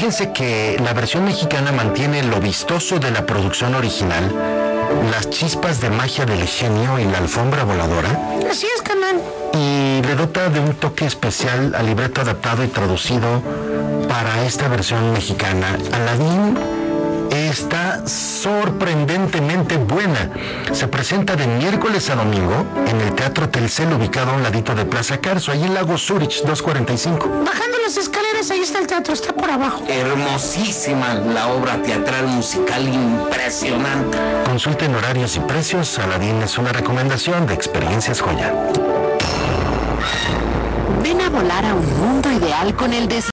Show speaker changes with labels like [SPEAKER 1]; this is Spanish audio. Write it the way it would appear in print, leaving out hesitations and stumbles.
[SPEAKER 1] Fíjense que la versión mexicana mantiene lo vistoso de la producción original, las chispas de magia del genio y la alfombra voladora.
[SPEAKER 2] Así es, canal.
[SPEAKER 1] Y le dota de un toque especial al libreto adaptado y traducido para esta versión mexicana. Aladdin está sorprendentemente buena. Se presenta de miércoles a domingo en el Teatro Telcel, ubicado a un ladito de Plaza Carso, ahí en Lago Zurich 245.
[SPEAKER 2] Bajando las escaleras, ahí está el teatro, está por abajo.
[SPEAKER 3] Hermosísima la obra teatral musical, impresionante.
[SPEAKER 1] Consulten horarios y precios. Aladdin es una recomendación de Experiencias Joya.
[SPEAKER 4] Ven a volar a un mundo ideal con el